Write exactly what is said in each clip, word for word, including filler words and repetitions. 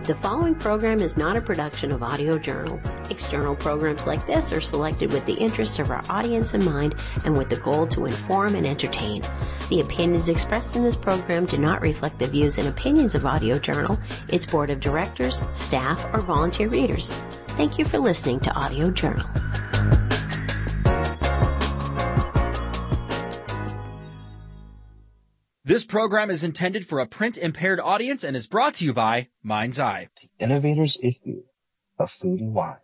The following program is not a production of Audio Journal. External programs like this are selected with the interests of our audience in mind and with the goal to inform and entertain. The opinions expressed in this program do not reflect the views and opinions of Audio Journal, its board of directors, staff, or volunteer readers. Thank you for listening to Audio Journal. This program is intended for a print-impaired audience and is brought to you by Mind's Eye. The Innovator's Issue of Food and Wine,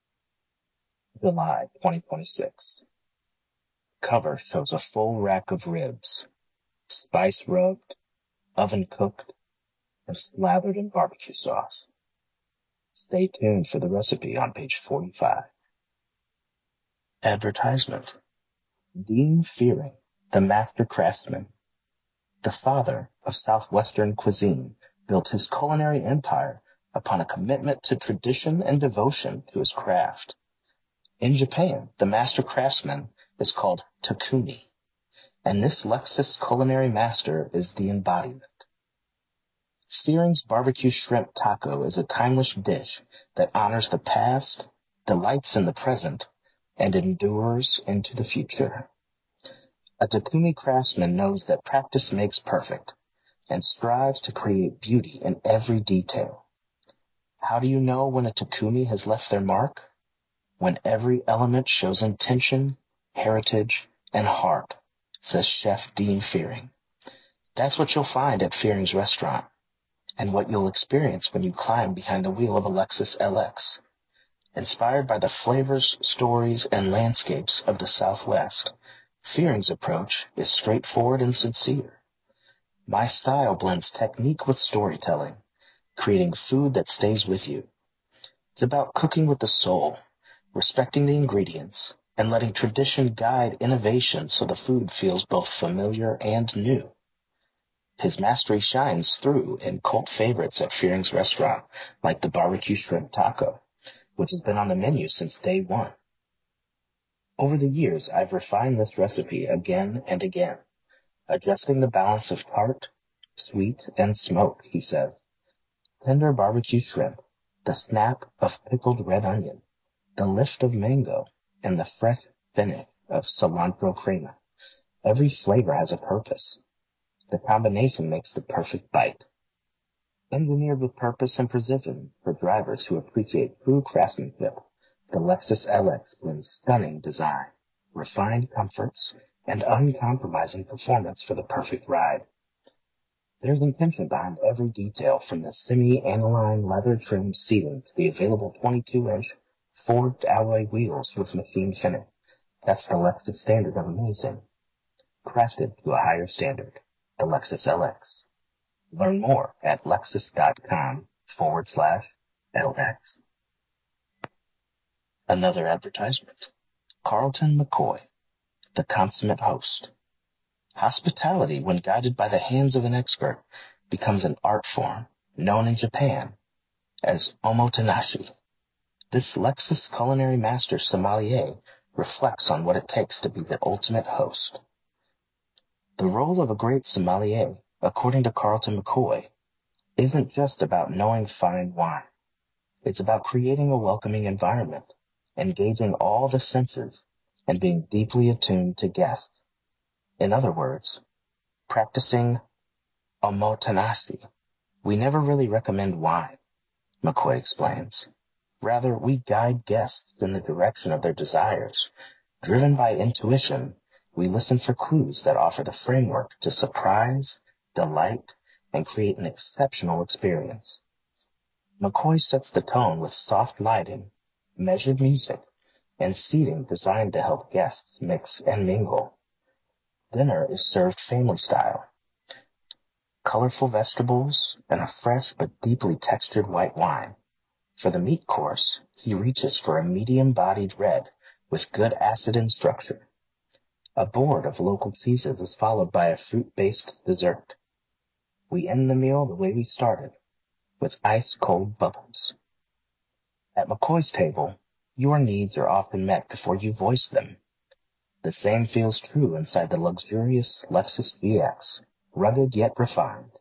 July twenty twenty-six. Cover shows a full rack of ribs, spice rubbed, oven cooked, and slathered in barbecue sauce. Stay tuned for the recipe on page forty-five. Advertisement. Dean Fearing, the master craftsman, the father of Southwestern cuisine, built his culinary empire upon a commitment to tradition and devotion to his craft. In Japan, the master craftsman is called Takumi, and this Lexus culinary master is the embodiment. Fearing's barbecue shrimp taco is a timeless dish that honors the past, delights in the present, and endures into the future. A Takumi craftsman knows that practice makes perfect and strives to create beauty in every detail. How do you know when a Takumi has left their mark? When every element shows intention, heritage, and heart, says Chef Dean Fearing. That's what you'll find at Fearing's restaurant, and what you'll experience when you climb behind the wheel of a Lexus L X. Inspired by the flavors, stories, and landscapes of the Southwest, Fearing's approach is straightforward and sincere. My style blends technique with storytelling, creating food that stays with you. It's about cooking with the soul, respecting the ingredients, and letting tradition guide innovation so the food feels both familiar and new. His mastery shines through in cult favorites at Fearing's restaurant, like the barbecue shrimp taco, which has been on the menu since day one. Over the years, I've refined this recipe again and again, adjusting the balance of tart, sweet, and smoke, he says. Tender barbecue shrimp, the snap of pickled red onion, the lift of mango, and the fresh finish of cilantro crema. Every flavor has a purpose. The combination makes the perfect bite. Engineered with purpose and precision for drivers who appreciate true craftsmanship, the Lexus L X blends stunning design, refined comforts, and uncompromising performance for the perfect ride. There's intention behind every detail, from the semi-aniline leather-trimmed seating to the available twenty-two inch forged alloy wheels with machine finish. That's the Lexus standard of amazing. Crafted to a higher standard, the Lexus L X. Learn more at lexus.com forward slash LX. Another advertisement. Carlton McCoy, the consummate host. Hospitality, when guided by the hands of an expert, becomes an art form known in Japan as omotenashi. This Lexus culinary master sommelier reflects on what it takes to be the ultimate host. The role of a great sommelier, according to Carlton McCoy, isn't just about knowing fine wine. It's about creating a welcoming environment, engaging all the senses, and being deeply attuned to guests. In other words, practicing omotenashi. We never really recommend wine, McCoy explains. Rather, we guide guests in the direction of their desires. Driven by intuition, we listen for clues that offer the framework to surprise, delight, and create an exceptional experience. McCoy sets the tone with soft lighting, measured music, and seating designed to help guests mix and mingle. Dinner is served family style. Colorful vegetables and a fresh but deeply textured white wine. For the meat course, he reaches for a medium-bodied red with good acid and structure. A board of local cheeses is followed by a fruit-based dessert. We end the meal the way we started, with ice-cold bubbles. At McCoy's table, your needs are often met before you voice them. The same feels true inside the luxurious Lexus V X, rugged yet refined,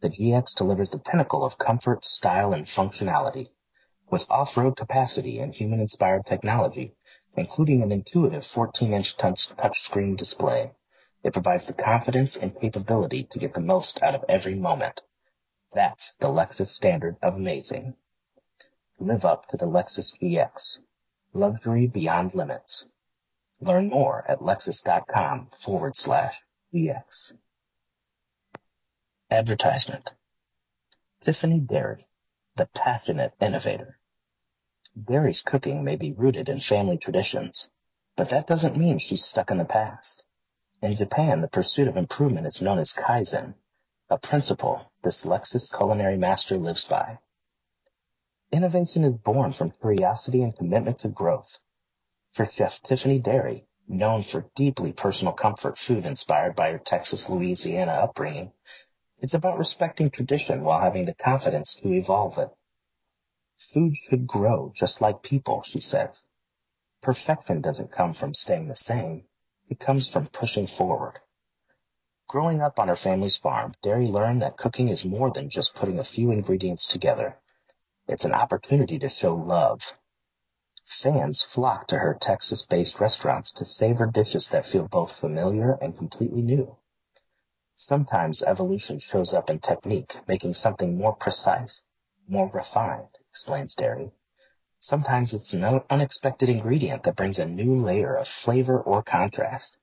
The G X delivers the pinnacle of comfort, style, and functionality. With off-road capacity and human-inspired technology, including an intuitive fourteen-inch touchscreen display, it provides the confidence and capability to get the most out of every moment. That's the Lexus standard of amazing. Live up to the Lexus G X. Luxury beyond limits. Learn more at lexus.com forward slash GX. Advertisement. Tiffany Dairy, the passionate innovator. Dairy's cooking may be rooted in family traditions, but that doesn't mean she's stuck in the past. In Japan, the pursuit of improvement is known as Kaizen, a principle this Lexus culinary master lives by. Innovation is born from curiosity and commitment to growth. For Chef Tiffany Dairy, known for deeply personal comfort food inspired by her Texas, Louisiana upbringing, it's about respecting tradition while having the confidence to evolve it. Food should grow just like people, she says. Perfection doesn't come from staying the same. It comes from pushing forward. Growing up on her family's farm, Dairy learned that cooking is more than just putting a few ingredients together. It's an opportunity to show love. Fans flock to her Texas-based restaurants to savor dishes that feel both familiar and completely new. Sometimes evolution shows up in technique, making something more precise, more refined, explains Dairy. Sometimes it's an unexpected ingredient that brings a new layer of flavor or contrast.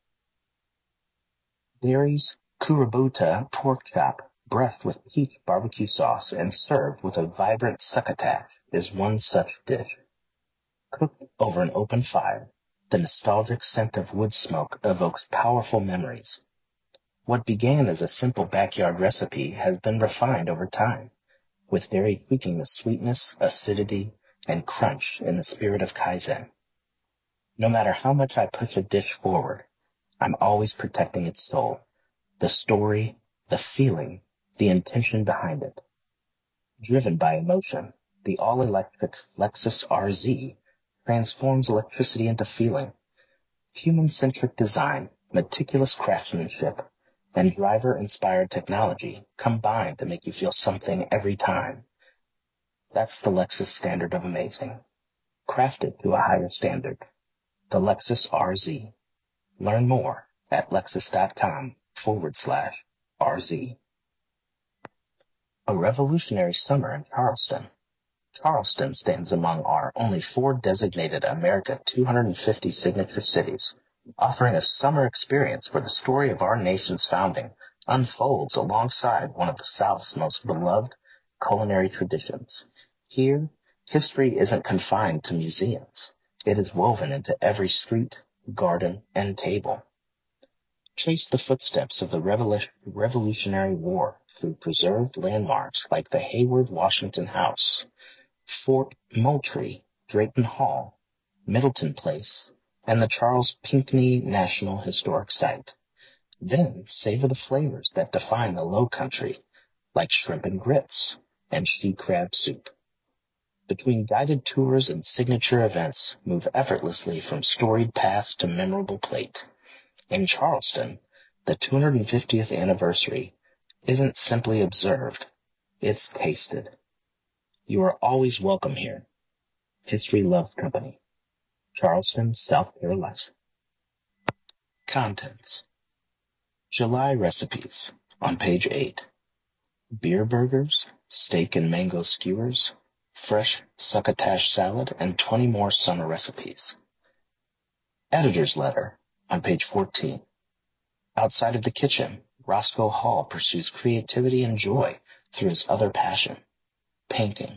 Dairy's Kurabuta pork chop, breathed with peach barbecue sauce and served with a vibrant succotash, is one such dish. Cooked over an open fire, the nostalgic scent of wood smoke evokes powerful memories. What began as a simple backyard recipe has been refined over time, with Dairy tweaking the sweetness, acidity, and crunch in the spirit of Kaizen. No matter how much I push a dish forward, I'm always protecting its soul, the story, the feeling, the intention behind it. Driven by emotion, the all-electric Lexus R Z transforms electricity into feeling. Human-centric design, meticulous craftsmanship, and driver-inspired technology combine to make you feel something every time. That's the Lexus standard of amazing, crafted to a higher standard. The Lexus R Z. Learn more at lexus.com forward slash RZ. A revolutionary summer in Charleston. Charleston stands among our only four designated America two hundred fifty signature cities, offering a summer experience where the story of our nation's founding unfolds alongside one of the South's most beloved culinary traditions. Here, history isn't confined to museums. It is woven into every street, garden, and table. Trace the footsteps of the Revolu- Revolutionary War through preserved landmarks like the Hayward Washington House, Fort Moultrie, Drayton Hall, Middleton Place, and the Charles Pinckney National Historic Site. Then savor the flavors that define the Low Country, like shrimp and grits and she crab soup. Between guided tours and signature events, move effortlessly from storied past to memorable plate. In Charleston, the two hundred fiftieth anniversary isn't simply observed, it's tasted. You are always welcome here. History Love Company, Charleston, South Carolina. Contents. July recipes on page eight. Beer burgers, steak and mango skewers, fresh succotash salad, and twenty more summer recipes. Editor's letter on page fourteen. Outside of the kitchen, Roscoe Hall pursues creativity and joy through his other passion, painting.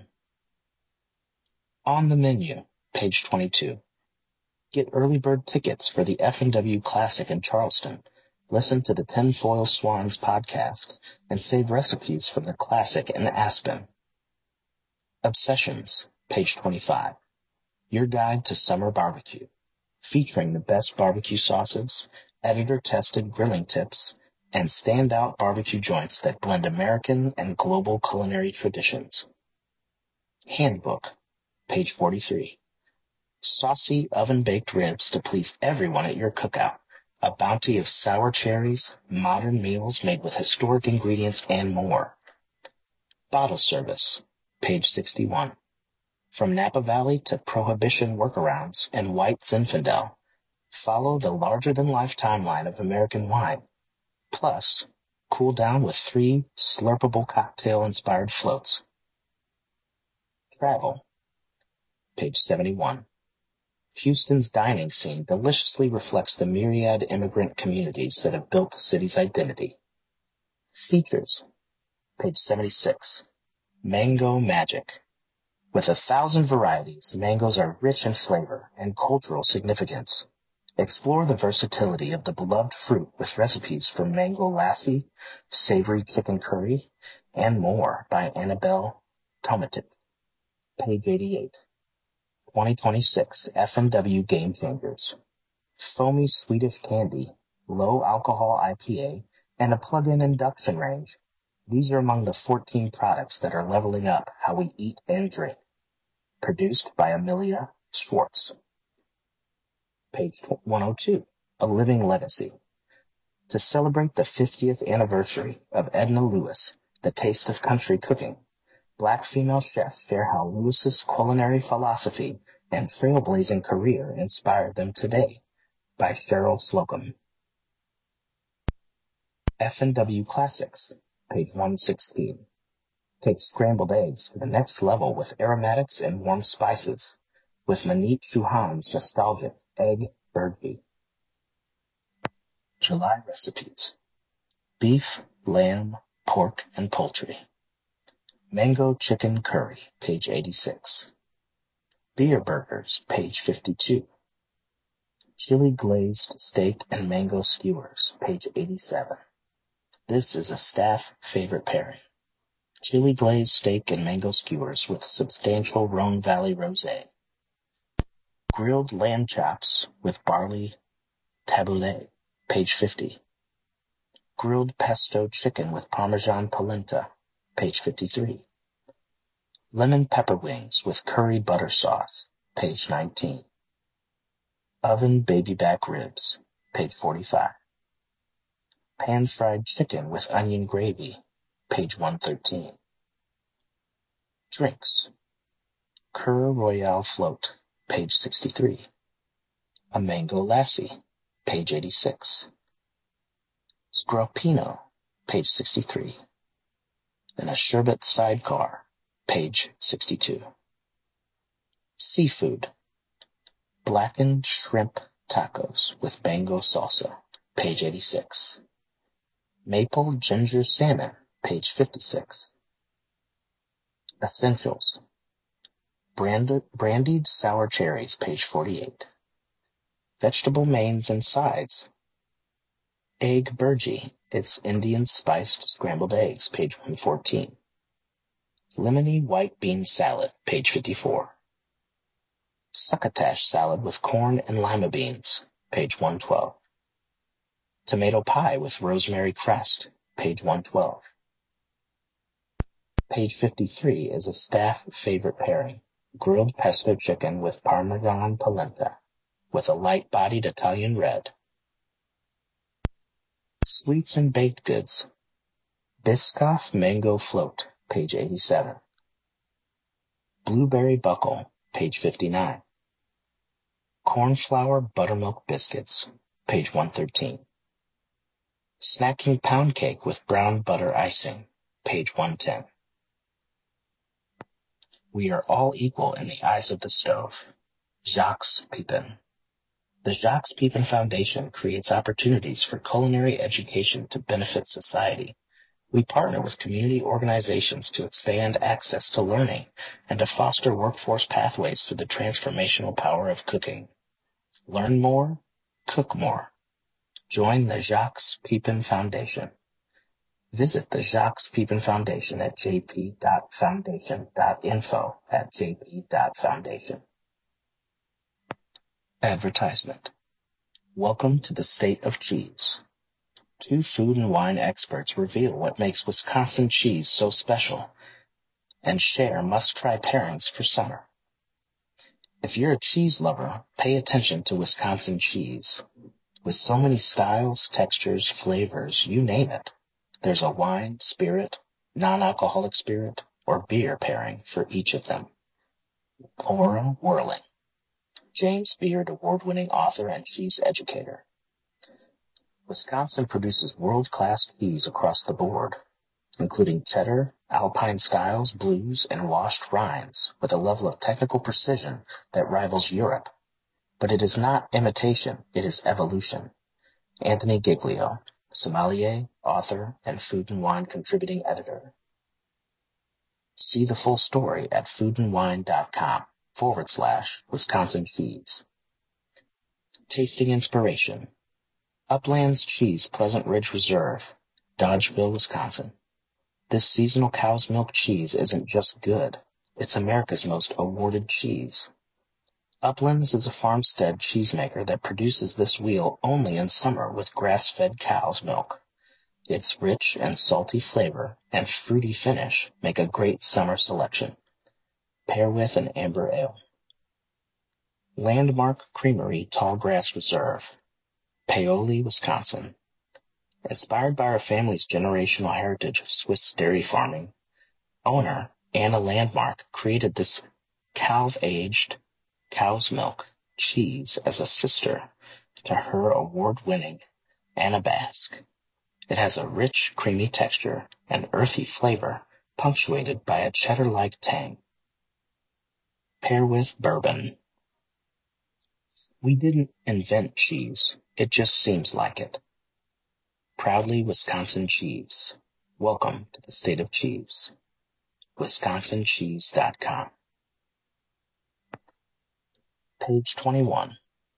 On the menu, page twenty-two. Get early bird tickets for the F and W Classic in Charleston. Listen to the Tinfoil Swans podcast and save recipes from the Classic in Aspen. Obsessions, page twenty-five. Your guide to summer barbecue, featuring the best barbecue sauces, editor-tested grilling tips, and standout barbecue joints that blend American and global culinary traditions. Handbook, page forty-three. Saucy oven-baked ribs to please everyone at your cookout. A bounty of sour cherries, modern meals made with historic ingredients, and more. Bottle service, page sixty-one. From Napa Valley to Prohibition workarounds and White Zinfandel, follow the larger-than-life timeline of American wine. Plus, cool down with three slurpable cocktail-inspired floats. Travel, page seventy-one. Houston's dining scene deliciously reflects the myriad immigrant communities that have built the city's identity. Features, page seventy-six. Mango Magic. With a thousand varieties, mangoes are rich in flavor and cultural significance. Explore the versatility of the beloved fruit with recipes for mango lassi, savory chicken curry, and more by Annabelle Tomatic. Page eighty-eight. twenty twenty-six F and W Game Changers. Foamy Swedish candy, low alcohol I P A, and a plug-in induction range. These are among the fourteen products that are leveling up how we eat and drink. Produced by Amelia Schwartz. Page one oh two. A Living Legacy. To celebrate the fiftieth anniversary of Edna Lewis, The Taste of Country Cooking, Black female chefs share how Lewis's culinary philosophy and trailblazing career inspired them today, by Cheryl Slocum. F and W Classics, page one sixteen. Take scrambled eggs to the next level with aromatics and warm spices, with Manit Chauhan's nostalgic egg burgi. July recipes. Beef, lamb, pork, and poultry. Mango chicken curry, page eighty-six. Beer burgers, page fifty-two. Chili glazed steak and mango skewers, page eighty-seven. This is a staff favorite pairing. Chili glazed steak and mango skewers with substantial Rhone Valley rosé. Grilled lamb chops with barley tabbouleh, page fifty. Grilled pesto chicken with Parmesan polenta, page fifty-three. Lemon pepper wings with curry butter sauce, page nineteen. Oven baby back ribs, page forty-five. Pan-fried chicken with onion gravy, page one thirteen. Drinks. Cura Royale float, page sixty-three. A mango lassi, page eighty-six. Scroppino, page sixty-three. And a sherbet sidecar, page sixty-two. Seafood. Blackened shrimp tacos with mango salsa, page eighty-six. Maple ginger salmon, page fifty-six. Essentials. Branded, brandied sour cherries, page forty-eight. Vegetable mains and sides. Egg burgi, it's Indian spiced scrambled eggs, page one fourteen. Lemony white bean salad, page fifty-four. Succotash salad with corn and lima beans, page one twelve. Tomato pie with rosemary crust, page one twelve. Page fifty-three is a staff favorite pairing, grilled pesto chicken with Parmesan polenta, with a light-bodied Italian red. Sweets and baked goods. Biscoff mango float, page eighty-seven. Blueberry buckle, page fifty-nine. Cornflour buttermilk biscuits, page one thirteen. Snacking pound cake with brown butter icing, page one ten. We are all equal in the eyes of the stove. Jacques Pepin. The Jacques Pepin Foundation creates opportunities for culinary education to benefit society. We partner with community organizations to expand access to learning and to foster workforce pathways through the transformational power of cooking. Learn more, cook more. Join the Jacques Pepin Foundation. Visit the Jacques Pepin Foundation at j p dot foundation dot info at j p dot foundation. Advertisement. Welcome to the state of cheese. Two food and wine experts reveal what makes Wisconsin cheese so special and share must-try pairings for summer. If you're a cheese lover, pay attention to Wisconsin cheese. With so many styles, textures, flavors, you name it, there's a wine, spirit, non-alcoholic spirit, or beer pairing for each of them. Aura Whirling. James Beard award-winning author and cheese educator. Wisconsin produces world-class cheese across the board, including cheddar, alpine styles, blues, and washed rinds, with a level of technical precision that rivals Europe. But it is not imitation, it is evolution. Anthony Giglio, sommelier, author, and Food and Wine contributing editor. See the full story at foodandwine.com forward slash Wisconsin cheese. Tasting inspiration. Uplands Cheese Pleasant Ridge Reserve, Dodgeville, Wisconsin. This seasonal cow's milk cheese isn't just good, it's America's most awarded cheese. Uplands is a farmstead cheesemaker that produces this wheel only in summer with grass-fed cow's milk. Its rich and salty flavor and fruity finish make a great summer selection. Pair with an amber ale. Landmark Creamery Tallgrass Reserve, Paoli, Wisconsin. Inspired by our family's generational heritage of Swiss dairy farming, owner Anna Landmark created this calve-aged cow's milk cheese as a sister to her award-winning Anna Basque. It has a rich, creamy texture and earthy flavor, punctuated by a cheddar-like tang. Pair with bourbon. We didn't invent cheese. It just seems like it. Proudly Wisconsin cheese. Welcome to the state of cheese. wisconsin cheese dot com. Page twenty-one.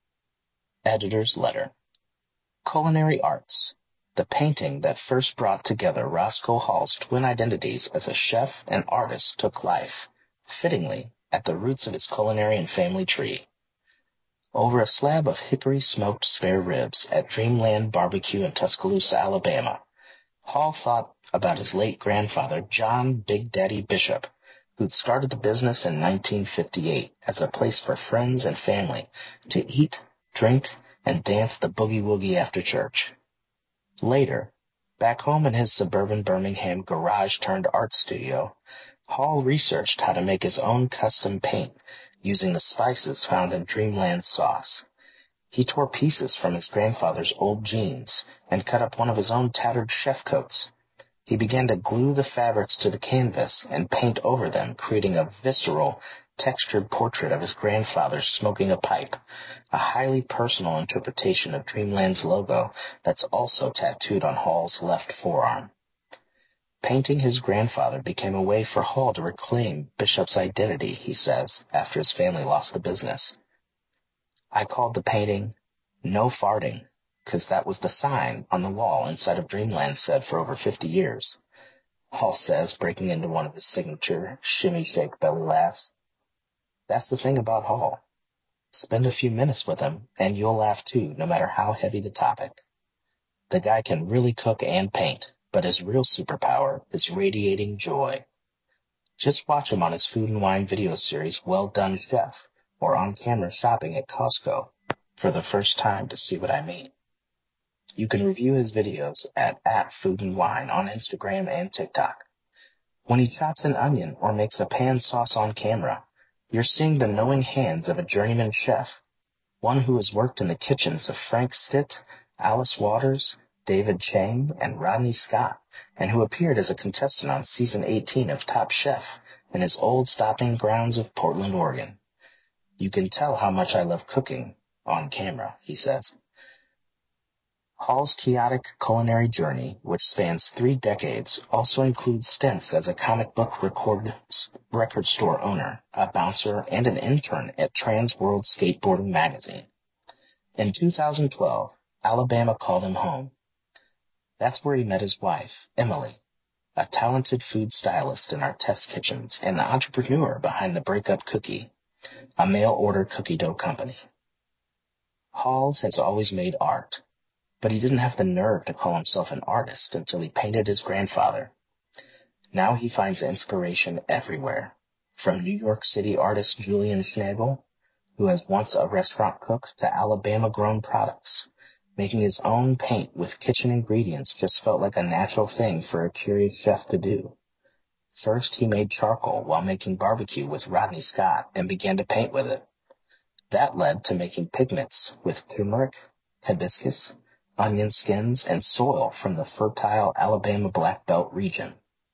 Editor's Letter. Culinary Arts. The painting that first brought together Roscoe Hall's twin identities as a chef and artist took life, fittingly, at the roots of his culinary and family tree. Over a slab of hickory-smoked spare ribs at Dreamland Barbecue in Tuscaloosa, Alabama, Hall thought about his late grandfather, John Big Daddy Bishop, who'd started the business in nineteen fifty-eight as a place for friends and family to eat, drink, and dance the boogie-woogie after church. Later, back home in his suburban Birmingham garage-turned-art studio, Hall researched how to make his own custom paint using the spices found in Dreamland sauce. He tore pieces from his grandfather's old jeans and cut up one of his own tattered chef coats. He began to glue the fabrics to the canvas and paint over them, creating a visceral, textured portrait of his grandfather smoking a pipe, a highly personal interpretation of Dreamland's logo that's also tattooed on Hall's left forearm. Painting his grandfather became a way for Hall to reclaim Bishop's identity, he says, after his family lost the business. I called the painting No Farting, because that was the sign on the wall inside of Dreamland said for over fifty years. Hall says, breaking into one of his signature shimmy-shake belly laughs. That's the thing about Hall. Spend a few minutes with him, and you'll laugh too, no matter how heavy the topic. The guy can really cook and paint, but his real superpower is radiating joy. Just watch him on his Food and Wine video series, Well Done Chef, or on camera shopping at Costco for the first time to see what I mean. You can review his videos at, at Food and Wine on Instagram and TikTok. When he chops an onion or makes a pan sauce on camera, you're seeing the knowing hands of a journeyman chef, one who has worked in the kitchens of Frank Stitt, Alice Waters, David Chang, and Rodney Scott, and who appeared as a contestant on season eighteen of Top Chef in his old stomping grounds of Portland, Oregon. You can tell how much I love cooking on camera, he says. Hall's chaotic culinary journey, which spans three decades, also includes stints as a comic book record, record store owner, a bouncer, and an intern at Trans World Skateboarding magazine. In two thousand twelve, Alabama called him home. That's where he met his wife, Emily, a talented food stylist in our test kitchens and the entrepreneur behind the Breakup Cookie, a mail-order cookie dough company. Hall has always made art, but he didn't have the nerve to call himself an artist until he painted his grandfather. Now he finds inspiration everywhere, from New York City artist Julian Schnabel, who was once a restaurant cook, to Alabama-grown products. Making his own paint with kitchen ingredients just felt like a natural thing for a curious chef to do. First, he made charcoal while making barbecue with Rodney Scott and began to paint with it. That led to making pigments with turmeric, hibiscus, onion skins, and soil from the fertile Alabama Black Belt region.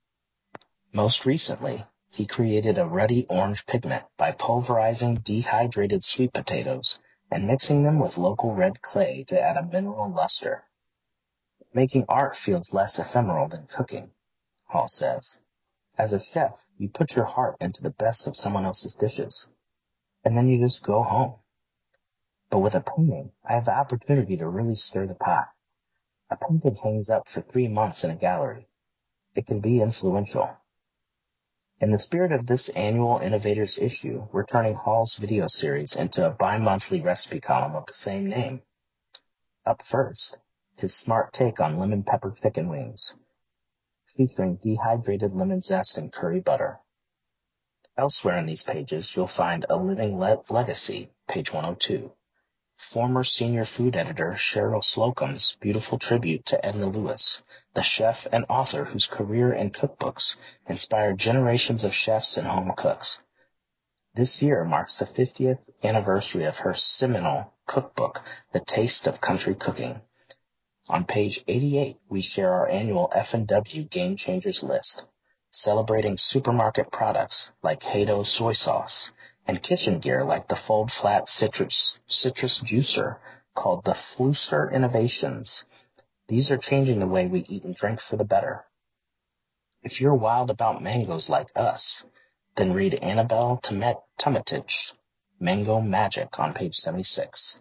Most recently, he created a ruddy orange pigment by pulverizing dehydrated sweet potatoes and mixing them with local red clay to add a mineral luster. Making art feels less ephemeral than cooking, Hall says. As a chef, you put your heart into the best of someone else's dishes, and then you just go home. But with a painting, I have the opportunity to really stir the pot. A painting hangs up for three months in a gallery. It can be influential. In the spirit of this annual Innovators issue, we're turning Hall's video series into a bi-monthly recipe column of the same name. Up first, his smart take on lemon pepper chicken wings, featuring dehydrated lemon zest and curry butter. Elsewhere in these pages, you'll find A Living Le- Legacy, page one oh two. Former senior food editor Cheryl Slocum's beautiful tribute to Edna Lewis, the chef and author whose career and cookbooks inspired generations of chefs and home cooks. This year marks the fiftieth anniversary of her seminal cookbook, The Taste of Country Cooking. On page eighty-eight, we share our annual F and W Game Changers list, celebrating supermarket products like Haydo soy sauce, and kitchen gear like the fold-flat citrus, citrus juicer called the Fluster Innovations. These are changing the way we eat and drink for the better. If you're wild about mangoes like us, then read Annabelle Tomatich, Mango Magic on page seventy-six.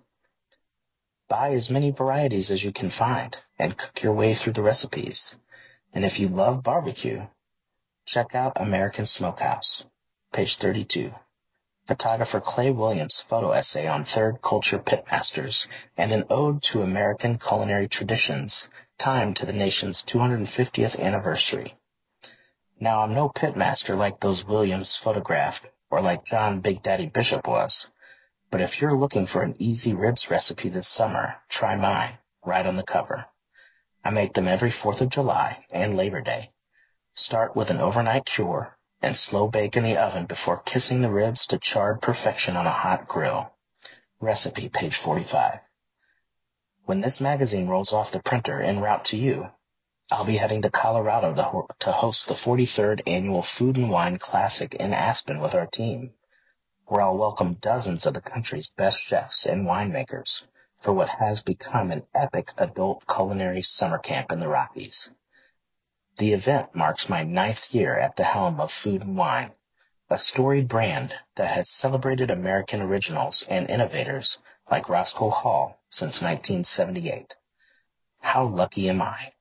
Buy as many varieties as you can find and cook your way through the recipes. And if you love barbecue, check out American Smokehouse, page thirty-two. Photographer Clay Williams' photo essay on third culture pitmasters and an ode to American culinary traditions timed to the nation's two hundred fiftieth anniversary. Now, I'm no pitmaster like those Williams photographed or like John Big Daddy Bishop was, but if you're looking for an easy ribs recipe this summer, try mine, right on the cover. I make them every fourth of July and Labor Day. Start with an overnight cure and slow bake in the oven before kissing the ribs to charred perfection on a hot grill. Recipe, page forty-five. When this magazine rolls off the printer en route to you, I'll be heading to Colorado to, ho- to host the forty-third Annual Food and Wine Classic in Aspen with our team, where I'll welcome dozens of the country's best chefs and winemakers for what has become an epic adult culinary summer camp in the Rockies. The event marks my ninth year at the helm of Food and Wine, a storied brand that has celebrated American originals and innovators like Roscoe Hall since nineteen seventy-eight. How lucky am I?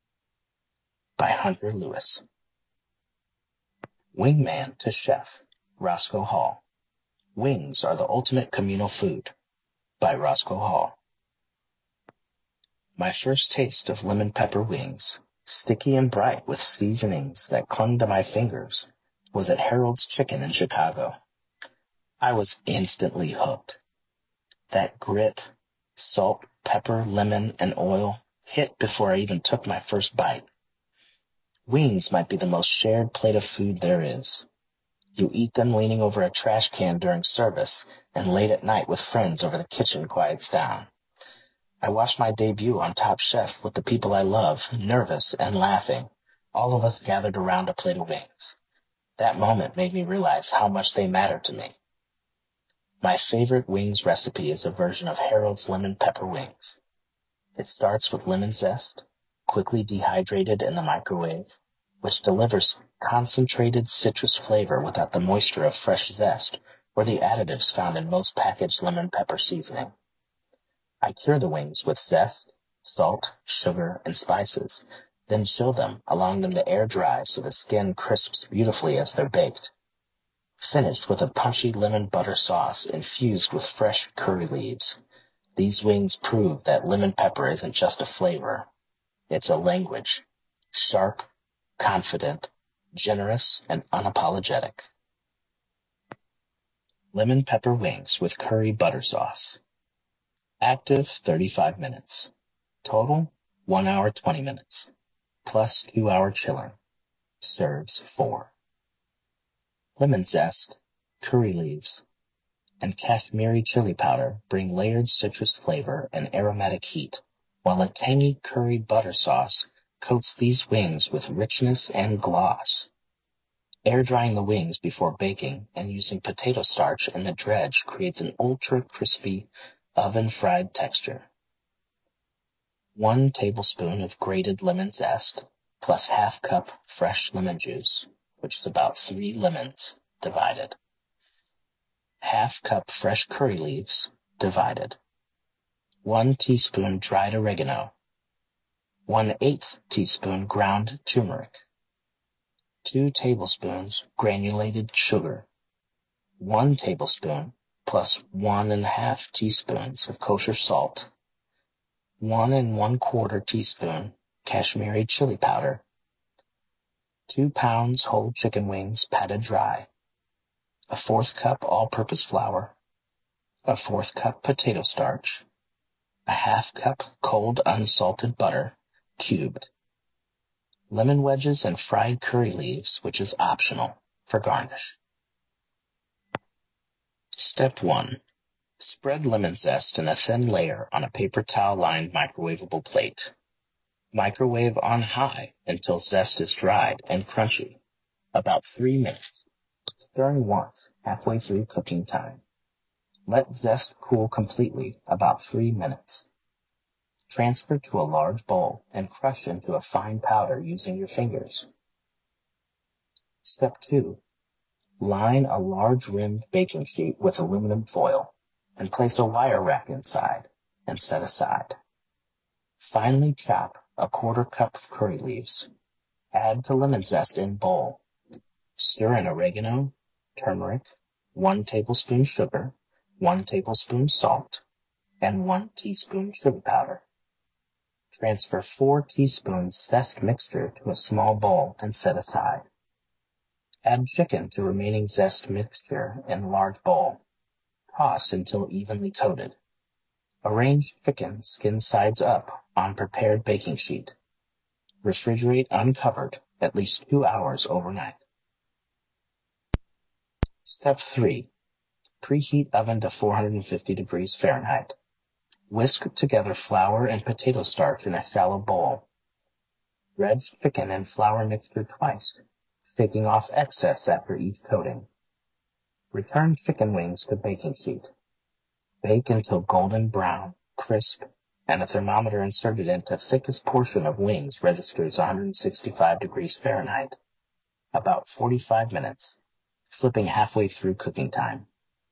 By Hunter Lewis. Wingman to Chef, Roscoe Hall. Wings are the ultimate communal food, by Roscoe Hall. My first taste of lemon pepper wings, sticky and bright with seasonings that clung to my fingers, was at Harold's Chicken in Chicago. I was instantly hooked. That grit, salt, pepper, lemon, and oil hit before I even took my first bite. Wings might be the most shared plate of food there is. You eat them leaning over a trash can during service and late at night with friends over the kitchen quiets down. I watched my debut on Top Chef with the people I love, nervous and laughing, all of us gathered around a plate of wings. That moment made me realize how much they mattered to me. My favorite wings recipe is a version of Harold's lemon pepper wings. It starts with lemon zest, quickly dehydrated in the microwave, which delivers concentrated citrus flavor without the moisture of fresh zest or the additives found in most packaged lemon pepper seasoning. I cure the wings with zest, salt, sugar, and spices, then chill them, allowing them to air dry so the skin crisps beautifully as they're baked. Finished with a punchy lemon butter sauce infused with fresh curry leaves. These wings prove that lemon pepper isn't just a flavor. It's a language. Sharp, confident, generous, and unapologetic. Lemon pepper wings with curry butter sauce. Active thirty-five minutes. Total one hour twenty minutes. Plus two hour chilling. Serves four. Lemon zest, curry leaves, and Kashmiri chili powder bring layered citrus flavor and aromatic heat, while a tangy curry butter sauce coats these wings with richness and gloss. Air drying the wings before baking and using potato starch in the dredge creates an ultra crispy oven-fried texture. One tablespoon of grated lemon zest plus half cup fresh lemon juice, which is about three lemons divided. Half cup fresh curry leaves divided. One teaspoon dried oregano. One eighth teaspoon ground turmeric. Two tablespoons granulated sugar. One tablespoon plus one and a half teaspoons of kosher salt. One and one quarter teaspoon Kashmiri chili powder. Two pounds whole chicken wings patted dry. A fourth cup all-purpose flour. A fourth cup potato starch. A half cup cold unsalted butter, cubed. Lemon wedges and fried curry leaves, which is optional, for garnish. Step one. Spread lemon zest in a thin layer on a paper towel-lined microwavable plate. Microwave on high until zest is dried and crunchy, about three minutes, stirring once halfway through cooking time. Let zest cool completely, about three minutes. Transfer to a large bowl and crush into a fine powder using your fingers. Step two. Line a large rimmed baking sheet with aluminum foil and place a wire rack inside and set aside. Finely chop a quarter cup of curry leaves. Add to lemon zest in bowl. Stir in oregano, turmeric, one tablespoon sugar, one tablespoon salt, and one teaspoon chili powder. Transfer four teaspoons zest mixture to a small bowl and set aside. Add chicken to remaining zest mixture in large bowl. Toss until evenly coated. Arrange chicken skin sides up on prepared baking sheet. Refrigerate uncovered at least two hours overnight. Step three. Preheat oven to four hundred fifty degrees Fahrenheit. Whisk together flour and potato starch in a shallow bowl. Dredge chicken and flour mixture twice, taking off excess after each coating. Return chicken wings to baking sheet. Bake until golden brown, crisp, and a thermometer inserted into thickest portion of wings registers one hundred sixty-five degrees Fahrenheit. About forty-five minutes, flipping halfway through cooking time.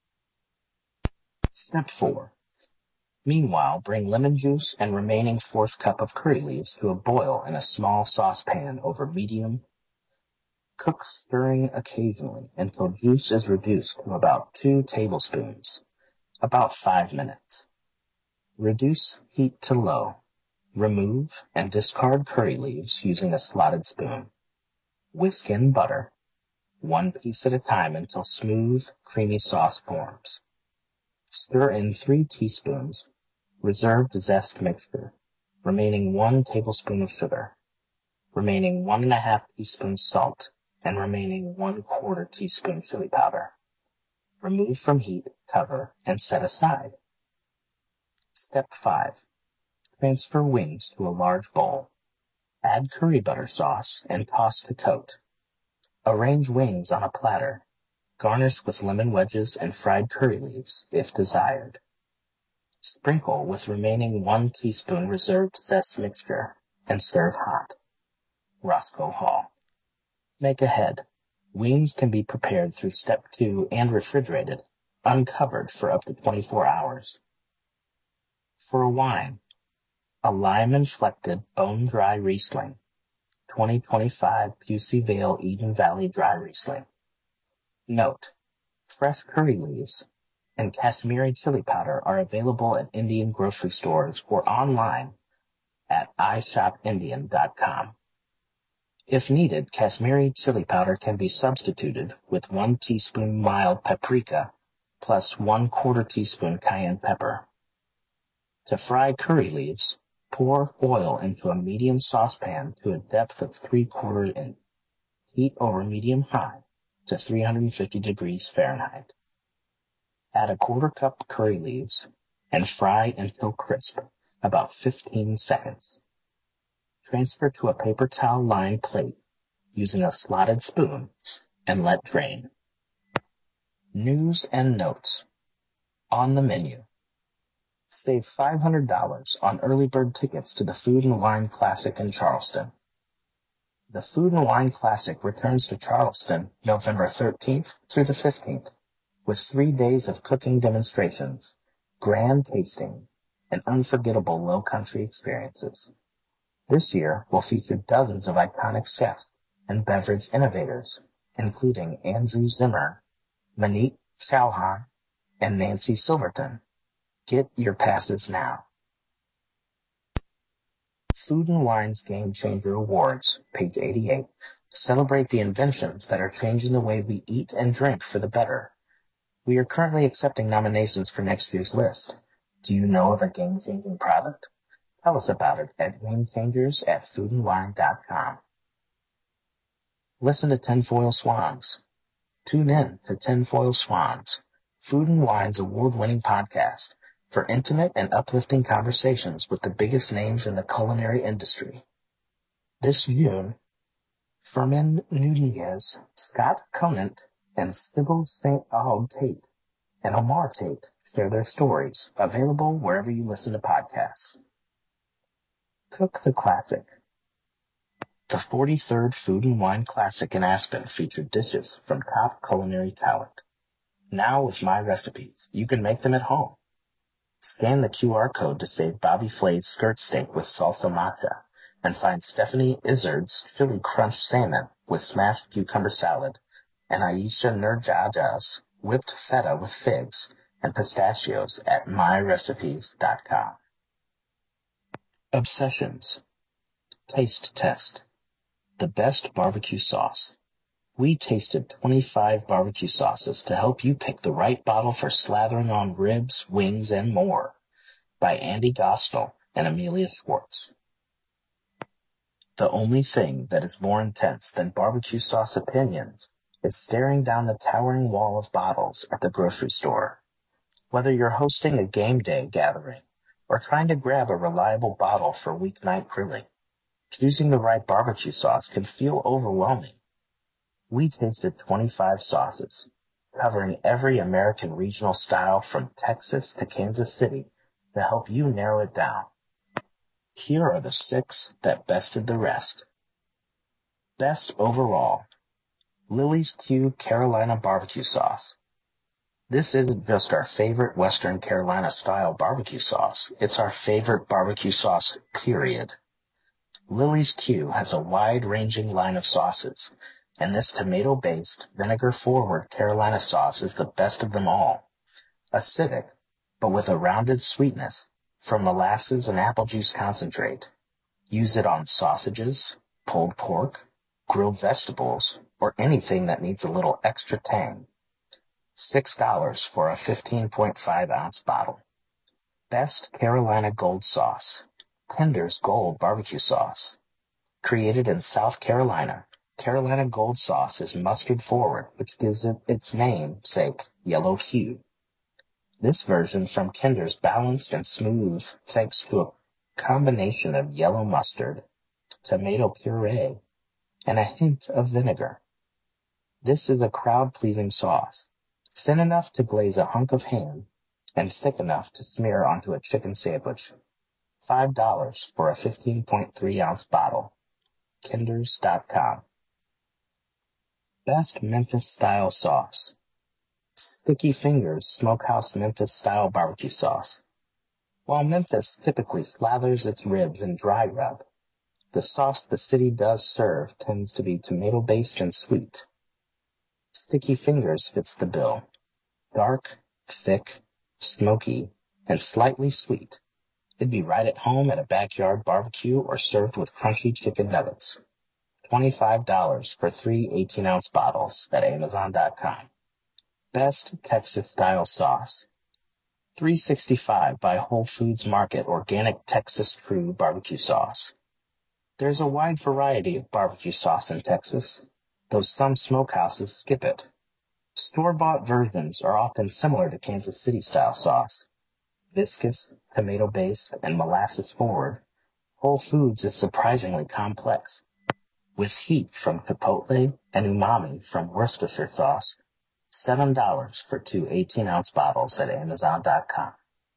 Step four. Meanwhile, bring lemon juice and remaining fourth cup of curry leaves to a boil in a small saucepan over medium. Cook stirring occasionally until juice is reduced to about two tablespoons, about five minutes. Reduce heat to low. Remove and discard curry leaves using a slotted spoon. Whisk in butter, one piece at a time until smooth, creamy sauce forms. Stir in three teaspoons reserved zest mixture, remaining one tablespoon of sugar, remaining one and a half teaspoons salt, and remaining one quarter teaspoon chili powder. Remove from heat, cover, and set aside. Step five. Transfer wings to a large bowl. Add curry butter sauce and toss to coat. Arrange wings on a platter. Garnish with lemon wedges and fried curry leaves, if desired. Sprinkle with remaining one teaspoon reserved zest mixture and serve hot. Roscoe Hall. Make ahead. Wings can be prepared through step two and refrigerated, uncovered for up to twenty-four hours. For a wine, a lime-inflected bone-dry Riesling, twenty twenty-five Pusey Vale Eden Valley Dry Riesling. Note, fresh curry leaves and Kashmiri chili powder are available at Indian grocery stores or online at i shop indian dot com. If needed, Kashmiri chili powder can be substituted with one teaspoon mild paprika plus one quarter teaspoon cayenne pepper. To fry curry leaves, pour oil into a medium saucepan to a depth of three quarters inch. Heat over medium-high to three hundred fifty degrees Fahrenheit. Add a quarter cup curry leaves and fry until crisp, about fifteen seconds. Transfer to a paper towel lined plate using a slotted spoon and let drain. News and notes. On the menu. Save five hundred dollars on early bird tickets to the Food and Wine Classic in Charleston. The Food and Wine Classic returns to Charleston November thirteenth through the fifteenth with three days of cooking demonstrations, grand tasting, and unforgettable low country experiences. This year will feature dozens of iconic chefs and beverage innovators, including Andrew Zimmer, Manique Chauhan, and Nancy Silverton. Get your passes now. Food and Wine's Game Changer Awards, page eighty-eight, celebrate the inventions that are changing the way we eat and drink for the better. We are currently accepting nominations for next year's list. Do you know of a game-changing product? Tell us about it at gamechangers at food and wine dot com. Listen to Tinfoil Swans. Tune in to Tinfoil Swans, Food and Wine's award-winning podcast, for intimate and uplifting conversations with the biggest names in the culinary industry. This June, Fermin Nunez, Scott Conant, and Sybil Saint Aug Tate and Omar Tate share their stories, available wherever you listen to podcasts. Cook the Classic. The forty-third Food and Wine Classic in Aspen featured dishes from top culinary talent. Now with My Recipes, you can make them at home. Scan the Q R code to save Bobby Flay's skirt steak with salsa matcha and find Stephanie Izzard's chili crunch salmon with smashed cucumber salad and Aisha Nurjaja's whipped feta with figs and pistachios at my recipes dot com. Obsessions. Taste test. The best barbecue sauce. We tasted twenty-five barbecue sauces to help you pick the right bottle for slathering on ribs, wings, and more. By Andy Gostel and Amelia Schwartz. The only thing that is more intense than barbecue sauce opinions is staring down the towering wall of bottles at the grocery store. Whether you're hosting a game day gathering or trying to grab a reliable bottle for weeknight grilling, choosing the right barbecue sauce can feel overwhelming. We tasted twenty-five sauces, covering every American regional style from Texas to Kansas City to help you narrow it down. Here are the six that bested the rest. Best overall. Lily's Q Carolina Barbecue Sauce. This isn't just our favorite Western Carolina style barbecue sauce, it's our favorite barbecue sauce, period. Lily's Q has a wide-ranging line of sauces, and this tomato-based, vinegar-forward Carolina sauce is the best of them all. Acidic, but with a rounded sweetness from molasses and apple juice concentrate. Use it on sausages, pulled pork, grilled vegetables, or anything that needs a little extra tang. six dollars for a fifteen point five ounce bottle. Best Carolina Gold Sauce. Tender's Gold Barbecue Sauce. Created in South Carolina, Carolina Gold Sauce is mustard forward, which gives it its namesake yellow hue. This version from Kinder's balanced and smooth thanks to a combination of yellow mustard, tomato puree, and a hint of vinegar. This is a crowd-pleasing sauce, thin enough to glaze a hunk of ham and thick enough to smear onto a chicken sandwich. five dollars for a fifteen point three ounce bottle. Kinders dot com. Best Memphis Style Sauce. Sticky Fingers Smokehouse Memphis Style Barbecue Sauce. While Memphis typically slathers its ribs in dry rub, the sauce the city does serve tends to be tomato-based and sweet. Sticky Fingers fits the bill. Dark, thick, smoky, and slightly sweet. It'd be right at home at a backyard barbecue or served with crunchy chicken nuggets. twenty-five dollars for three eighteen ounce bottles at amazon dot com. Best Texas Style Sauce. three sixty-five by Whole Foods Market Organic Texas True Barbecue Sauce. There's a wide variety of barbecue sauce in Texas, though some smokehouses skip it. Store-bought versions are often similar to Kansas City-style sauce. Viscous, tomato-based, and molasses-forward, Whole Foods is surprisingly complex, with heat from chipotle and umami from Worcestershire sauce. seven dollars for two eighteen-ounce bottles at Amazon dot com.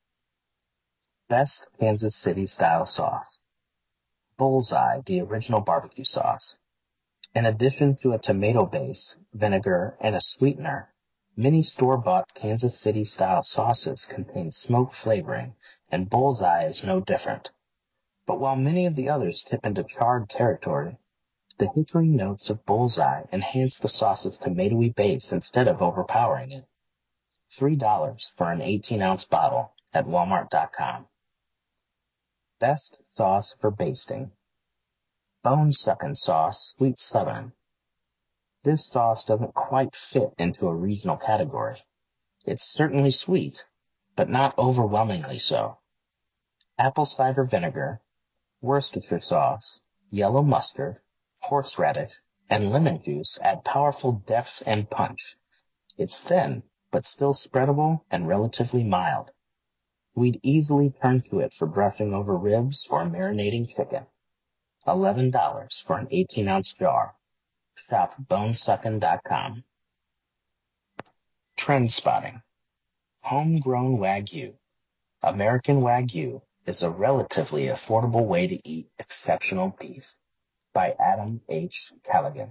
Best Kansas City-style sauce. Bullseye, the original barbecue sauce. In addition to a tomato base, vinegar, and a sweetener, many store-bought Kansas City-style sauces contain smoke flavoring, and Bullseye is no different. But while many of the others tip into charred territory, the hickory notes of Bullseye enhance the sauce's tomatoey base instead of overpowering it. three dollars for an eighteen-ounce bottle at Walmart dot com. Best sauce for basting. Bone-sucking sauce, Sweet Southern. This sauce doesn't quite fit into a regional category. It's certainly sweet, but not overwhelmingly so. Apple cider vinegar, Worcestershire sauce, yellow mustard, horseradish, and lemon juice add powerful depth and punch. It's thin, but still spreadable and relatively mild. We'd easily turn to it for brushing over ribs or marinating chicken. eleven dollars for an eighteen-ounce jar. Shop bone sucking dot com. Trend spotting. Homegrown Wagyu. American Wagyu is a relatively affordable way to eat exceptional beef. By Adam H. Callaghan.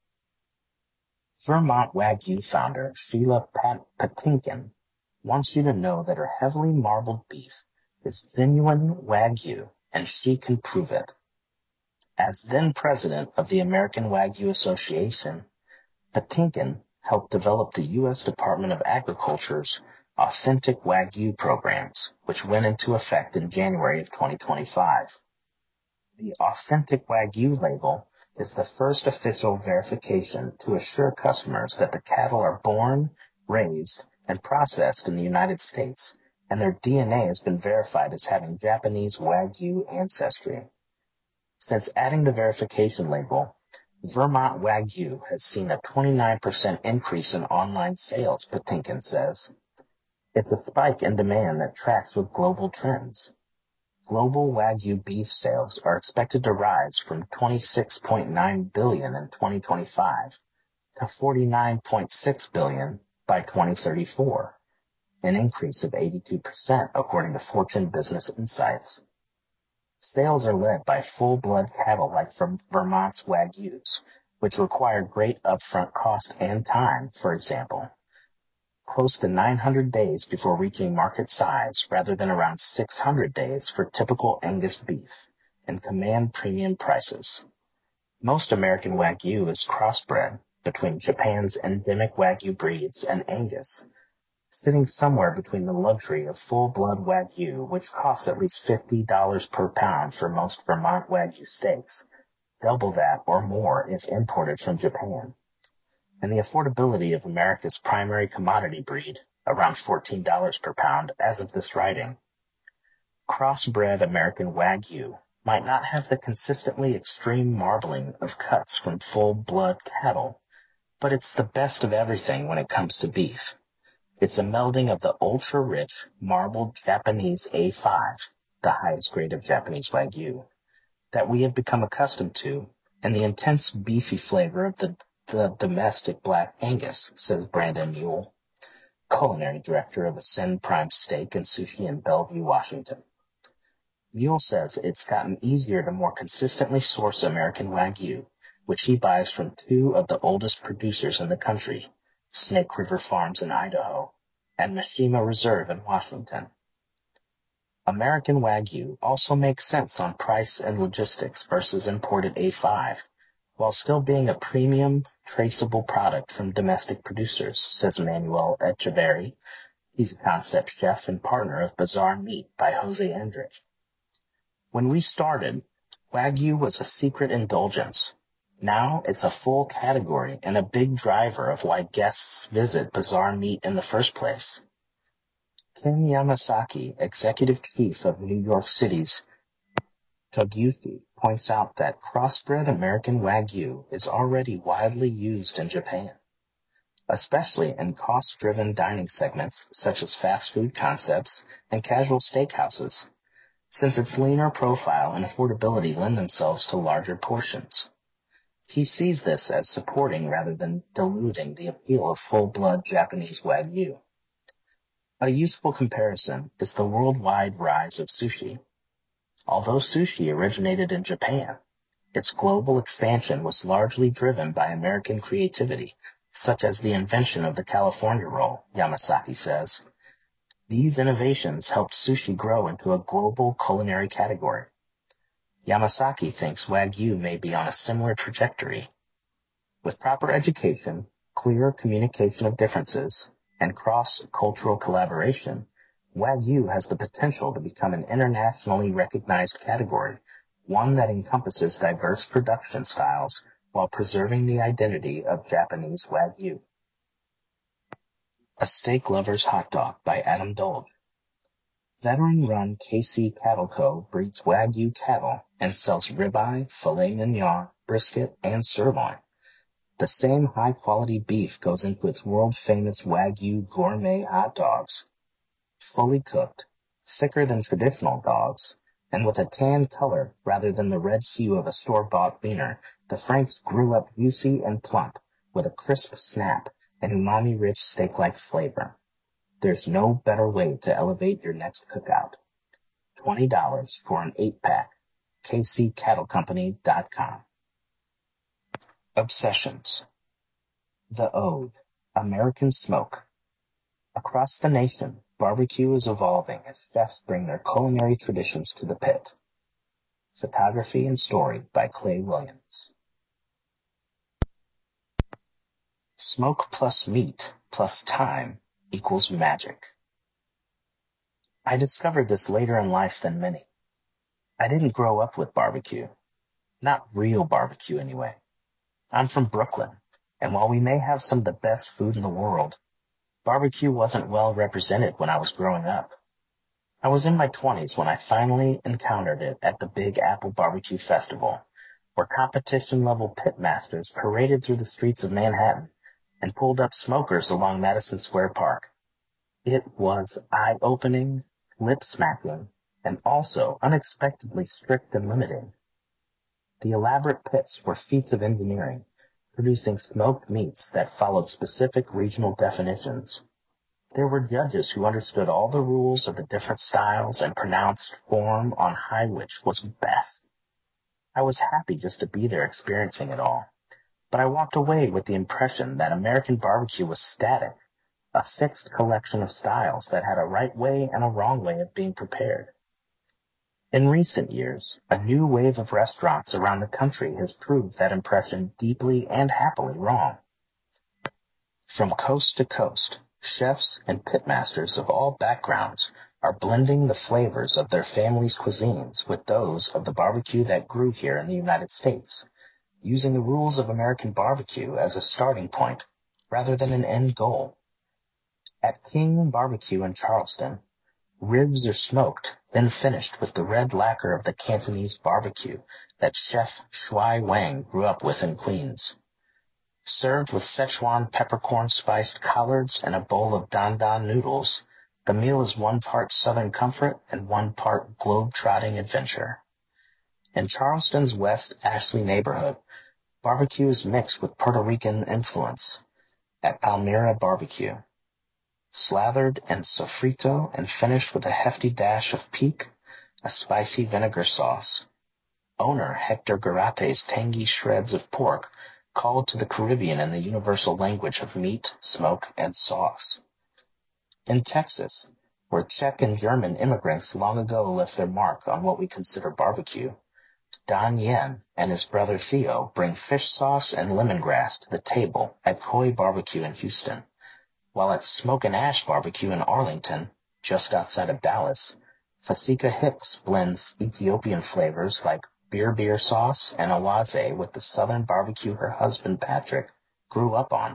Vermont Wagyu founder Sheila Pat- Patinkin wants you to know that her heavily marbled beef is genuine Wagyu, and she can prove it. As then president of the American Wagyu Association, Patinkin helped develop the U S Department of Agriculture's Authentic Wagyu programs, which went into effect in January of twenty twenty-five. The Authentic Wagyu label is the first official verification to assure customers that the cattle are born, raised, and processed in the United States, and their D N A has been verified as having Japanese Wagyu ancestry. Since adding the verification label, Vermont Wagyu has seen a twenty-nine percent increase in online sales, Patinkin says. It's a spike in demand that tracks with global trends. Global Wagyu beef sales are expected to rise from twenty-six point nine billion dollars in twenty twenty-five to forty-nine point six billion dollars by twenty thirty-four, an increase of eighty-two percent according to Fortune Business Insights. Sales are led by full-blood cattle like from Vermont's Wagyus, which require great upfront cost and time, for example. Close to nine hundred days before reaching market size rather than around six hundred days for typical Angus beef, and command premium prices. Most American Wagyu is crossbred between Japan's endemic Wagyu breeds and Angus, sitting somewhere between the luxury of full-blood Wagyu, which costs at least fifty dollars per pound for most Vermont Wagyu steaks, double that or more if imported from Japan, and the affordability of America's primary commodity breed, around fourteen dollars per pound as of this writing. Crossbred American Wagyu might not have the consistently extreme marbling of cuts from full-blood cattle, but it's the best of everything when it comes to beef. It's a melding of the ultra-rich, marbled Japanese A five, the highest grade of Japanese Wagyu, that we have become accustomed to, and the intense beefy flavor of the the domestic Black Angus, says Brandon Mule, culinary director of Ascend Prime Steak and Sushi in Bellevue, Washington. Mule says it's gotten easier to more consistently source American Wagyu, which he buys from two of the oldest producers in the country, Snake River Farms in Idaho and Mishima Reserve in Washington. American Wagyu also makes sense on price and logistics versus imported A five, while still being a premium, traceable product from domestic producers, says Manuel Echeverry. He's a concept chef and partner of Bizarre Meat by Jose Endrich. When we started, Wagyu was a secret indulgence. Now it's a full category and a big driver of why guests visit Bizarre Meat in the first place. Ken Yamasaki, executive chief of New York City's Togyuki points out that crossbred American Wagyu is already widely used in Japan, especially in cost-driven dining segments such as fast food concepts and casual steakhouses, since its leaner profile and affordability lend themselves to larger portions. He sees this as supporting rather than diluting the appeal of full-blood Japanese Wagyu. A useful comparison is the worldwide rise of sushi. Although sushi originated in Japan, its global expansion was largely driven by American creativity, such as the invention of the California roll, Yamasaki says. These innovations helped sushi grow into a global culinary category. Yamasaki thinks Wagyu may be on a similar trajectory. With proper education, clear communication of differences, and cross-cultural collaboration, Wagyu has the potential to become an internationally recognized category, one that encompasses diverse production styles while preserving the identity of Japanese Wagyu. A Steak Lover's Hot Dog by Adam Dolge. Veteran-run K C Cattle Co. breeds Wagyu cattle and sells ribeye, filet mignon, brisket, and sirloin. The same high-quality beef goes into its world-famous Wagyu gourmet hot dogs. Fully cooked, thicker than traditional dogs, and with a tan color rather than the red hue of a store-bought wiener, the Franks grew up juicy and plump, with a crisp snap and umami-rich steak-like flavor. There's no better way to elevate your next cookout. twenty dollars for an eight-pack. K C Cattle Company dot com. Obsessions. The Ode. American Smoke. Across the nation, barbecue is evolving as chefs bring their culinary traditions to the pit. Photography and story by Clay Williams. Smoke plus meat plus time equals magic. I discovered this later in life than many. I didn't grow up with barbecue. Not real barbecue anyway. I'm from Brooklyn, and while we may have some of the best food in the world, barbecue wasn't well represented when I was growing up. I was in my twenties when I finally encountered it at the Big Apple Barbecue Festival, where competition-level pitmasters paraded through the streets of Manhattan and pulled up smokers along Madison Square Park. It was eye-opening, lip-smacking, and also unexpectedly strict and limiting. The elaborate pits were feats of engineering, producing smoked meats that followed specific regional definitions. There were judges who understood all the rules of the different styles and pronounced form on high which was best. I was happy just to be there experiencing it all, but I walked away with the impression that American barbecue was static, a fixed collection of styles that had a right way and a wrong way of being prepared. In recent years, a new wave of restaurants around the country has proved that impression deeply and happily wrong. From coast to coast, chefs and pitmasters of all backgrounds are blending the flavors of their families' cuisines with those of the barbecue that grew here in the United States, using the rules of American barbecue as a starting point rather than an end goal. At King Barbecue in Charleston, ribs are smoked, then finished with the red lacquer of the Cantonese barbecue that Chef Shui Wang grew up with in Queens. Served with Szechuan peppercorn-spiced collards and a bowl of dan dan noodles, the meal is one part Southern comfort and one part globe-trotting adventure. In Charleston's West Ashley neighborhood, barbecue is mixed with Puerto Rican influence at Palmyra Barbecue. Slathered in sofrito and finished with a hefty dash of pique, a spicy vinegar sauce. Owner Hector Garate's tangy shreds of pork called to the Caribbean in the universal language of meat, smoke, and sauce. In Texas, where Czech and German immigrants long ago left their mark on what we consider barbecue, Don Yen and his brother Theo bring fish sauce and lemongrass to the table at Koi Barbecue in Houston. While at Smoke and Ash Barbecue in Arlington, just outside of Dallas, Fasika Hicks blends Ethiopian flavors like beer beer sauce and awaze with the southern barbecue her husband Patrick grew up on.